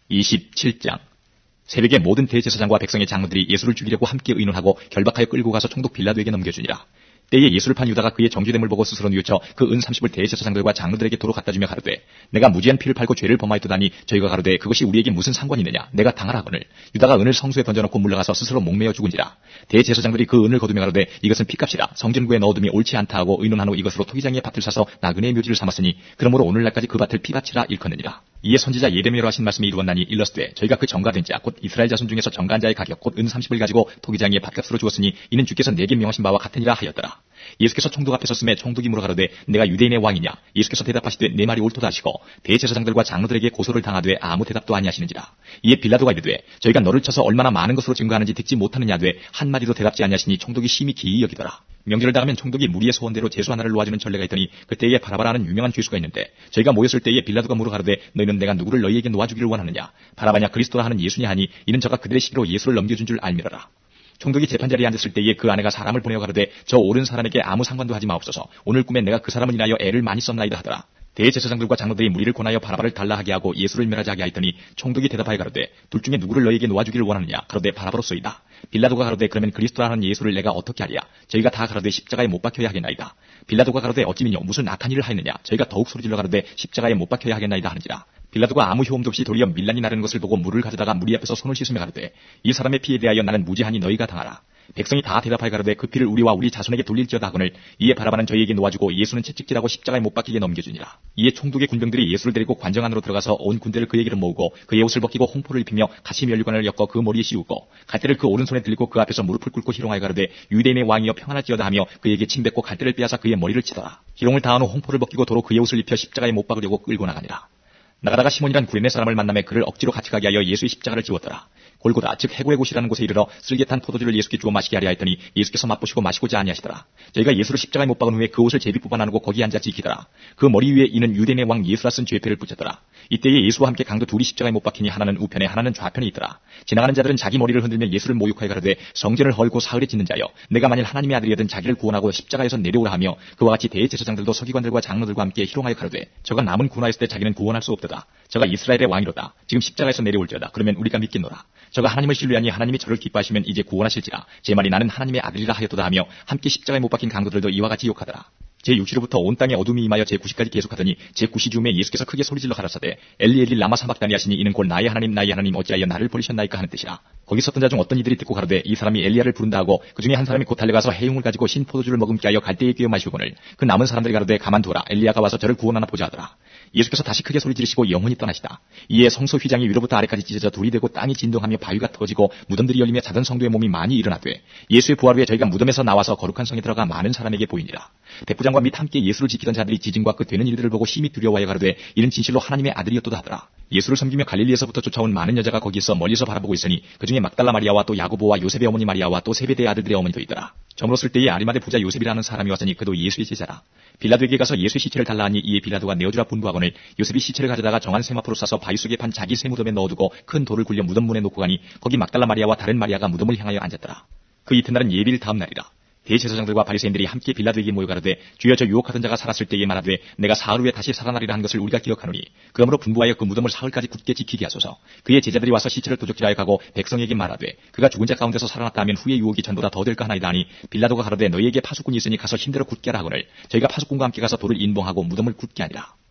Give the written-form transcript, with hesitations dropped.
27장. 새벽에 모든 대제사장과 백성의 장로들이 예수를 죽이려고 함께 의논하고 결박하여 끌고 가서 총독 빌라도에게 넘겨주니라. 때에 예수를 판 유다가 그의 정죄됨을 보고 스스로 뉘우쳐 그 은 30을 대제사장들과 장로들에게 도로 갖다 주며 가로되, 내가 무지한 피를 팔고 죄를 범하였도다니 저희가 가로되 그것이 우리에게 무슨 상관이 있느냐, 내가 당하라거늘. 유다가 은을 성수에 던져놓고 물러가서 스스로 목매어 죽은지라. 대제사장들이 그 은을 거두며 가로되 이것은 피값이라 성전구에 넣어둠이 옳지 않다 하고 의논한 후 이것으로 토기장의 밭을 사서 나그네의 묘지를 삼았으니 그러므로 오늘날까지 그 밭을 피밭이라 일컫느니라. 이에 선지자 예레미야로 하신 말씀이 이루었나니 일러스되, 저희가 그 정가된 자 곧 이스라엘 자손 중에서 정가한 자의 가격 곧 은 30을 가지고 토기장의 밭값으로 주었으니 이는 주께서 내게 명하신 바와 같으니라 하였더라. 예수께서 총독 앞에 섰음에 총독이 물어 가로되 내가 유대인의 왕이냐. 예수께서 대답하시되 내 말이 옳도다 하시고 대제사장들과 장로들에게 고소를 당하되 아무 대답도 아니하시는지라. 이에 빌라도가 이르되 저희가 너를 쳐서 얼마나 많은 것으로 증거하는지 듣지 못하느냐 하되 한마디도 대답지 아니하시니 총독이 심히 기이 여기더라. 명절을 당하면 총독이 무리의 소원대로 제수 하나를 놓아주는 전례가 있더니 그때에 바라바라는 유명한 죄수가 있는데 저희가 모였을 때에 빌라도가 물어 가로되 너희는 내가 누구를 너희에게 놓아주기를 원하느냐. 바라바냐 그리스도라 하는 예수냐 하니 이는 저가 그들의 시기로 예수를 넘겨준 줄 알미러라. 총독이 재판자리에 앉았을 때에 그 아내가 사람을 보내어 가로되 저 옳은 사람에게 아무 상관도 하지 마옵소서. 오늘 꿈에 내가 그 사람을 인하여 애를 많이 썼나이다 하더라. 대제사장들과 장로들이 무리를 권하여 바라바를 달라하게 하고 예수를 멸하지 하게 하였더니 총독이 대답하여 가로되 둘 중에 누구를 너희에게 놓아주기를 원하느냐. 가로되 바라바로소이다. 빌라도가 가로되 그러면 그리스도라는 예수를 내가 어떻게 하랴. 저희가 다 가로되 십자가에 못 박혀야 하겠나이다. 빌라도가 가로되 어찌미뇨 무슨 악한 일을 하였느냐. 저희가 더욱 소리질러 가로되 십자가에 못 박혀야 하겠나이다 하는지라. 빌라도가 아무 효험도 없이 도리어 밀란이 나르는 것을 보고 물을 가져다가 무리 앞에서 손을 씻으며 가로되 이 사람의 피에 대하여 나는 무죄하니 너희가 당하라. 백성이 다 대답하여 가로되 그 피를 우리와 우리 자손에게 돌릴지어다 하거늘. 이에 바라바는 저희에게 놓아주고 예수는 채찍질하고 십자가에 못 박히게 넘겨주니라. 이에 총독의 군병들이 예수를 데리고 관정 안으로 들어가서 온 군대를 그에게로 모으고 그의 옷을 벗기고 홍포를 입히며 같이 면류관을 엮어 그 머리에 씌우고 갈대를 그 오른손에 들고 그 앞에서 무릎을 꿇고 희롱하여 가로되 유대인의 왕이여 평안할지어다 하며 그에게 침뱉고 갈대를 빼앗아 그의 머리를 치더라. 희롱을 다한 후 홍포를 벗기고 도로 그의 옷을 입혀 십자가에 못 박으려고 끌고 나가니라. 나가다가 시몬이란 구레네 사람을 만나매 그를 억지로 같이 가게 하여 예수의 십자가를 지웠더라. 골고다 즉 해고의 곳이라는 곳에 이르러 쓸개탄 포도주를 예수께 주어 마시게 하려 했더니 예수께서 맛보시고 마시고자 아니하시더라. 저희가 예수를 십자가에 못 박은 후에 그 옷을 제비 뽑아 나누고 거기 앉아 지키더라. 그 머리 위에 이는 유대인의 왕 예수라 쓴 죄패를 붙였더라. 이때에 예수와 함께 강도 둘이 십자가에 못 박히니 하나는 우편에 하나는 좌편에 있더라. 지나가는 자들은 자기 머리를 흔들며 예수를 모욕하여 가로되 성전을 헐고 사흘에 짓는 자여 내가 만일 하나님의 아들이거든 자기를 구원하고 십자가에서 내려오라 하며 그와 같이 대제사장들도 서기관들과 장로들과 함께 희롱하여 가로되 저가 남은 군하였을 때 자기는 구원할 수 없도다. 저가 이스라엘의 왕이로다. 지금 십자가에서 내려올지어다. 그러면 우리가 믿겠노라. 저가 하나님을 신뢰하니 하나님이 저를 기뻐하시면 이제 구원하실지라. 제 말이 나는 하나님의 아들이라 하였도다 하며 함께 십자가에 못 박힌 강도들도 이와 같이 욕하더라. 제6시로부터 온 땅에 어둠이 임하여 제9시까지 계속하더니 제9시 즈음에 예수께서 크게 소리질러 가라사대 엘리 엘리 라마 사박다니 하시니 이는 곧 나의 하나님 어찌하여 나를 버리셨나이까 하는 뜻이라. 거기 섰던 자 중 어떤 이들이 듣고 가로되 이 사람이 엘리야를 부른다 하고 그 중에 한 사람이 곧 달려가서 해용을 가지고 신 포도주를 먹음께 하여 갈대에 끼워 마시고는 그 남은 사람들이 가로되 가만두어라. 엘리야가 와서 저를 구원하나 보자 하더라. 예수께서 다시 크게 소리 지르시고 영원히 떠나시다. 이에 성소 휘장이 위로부터 아래까지 찢어져 둘이 되고 땅이 진동하며 바위가 터지고 무덤들이 열리며 자던 성도의 몸이 많이 일어나되 예수의 부활 후에 저희가 무덤에서 나와서 거룩한 성에 들어가 많은 사람에게 보이니라. 백부장과 및 함께 예수를 지키던 자들이 지진과 그 되는 일들을 보고 심히 두려워하여 가로되 이는 진실로 하나님의 아들이었도다 하더라. 예수를 섬기며 갈릴리에서부터 쫓아온 많은 여자가 거기서 멀리서 바라보고 있으니 그중에 막달라 마리아와 또 야고보와 요셉의 어머니 마리아와 또 세베대의 아들들의 어머니도 있더라. 저물었을 때에 아리마대 부자 요셉이라는 사람이 왔으니 그도 예수의 제자라. 빌라도에게 가서 예수의 시체를 달라 하니 이에 빌라도가 내어주라 분부하거늘 요셉이 시체를 가져다가 정한 세마포로 싸서 바위 속에 판 자기 세 무덤에 넣어두고 큰 돌을 굴려 무덤 문에 놓고 가니 거기 막달라 마리아와 다른 마리아가 무덤을 향하여 앉았더라. 그 이튿날은 예비일 다음 날이라. 대제사장들과 바리새인들이 함께 빌라도에게 모여 가로되 주여 저 유혹하던 자가 살았을 때에 말하되 내가 사흘 후에 다시 살아나리라 한 것을 우리가 기억하노니 그러므로 분부하여 그 무덤을 사흘까지 굳게 지키게 하소서. 그의 제자들이 와서 시체를 도적질하여 가고 백성에게 말하되 그가 죽은 자 가운데서 살아났다 하면 후의 유혹이 전보다 더 될까 하나이다 하니 빌라도가 가로되 너희에게 파수꾼이 있으니 가서 힘대로 굳게 하라 하거늘 저희가 파수꾼과 함께 가서 돌을 인봉하고 무덤을 굳게 하니라.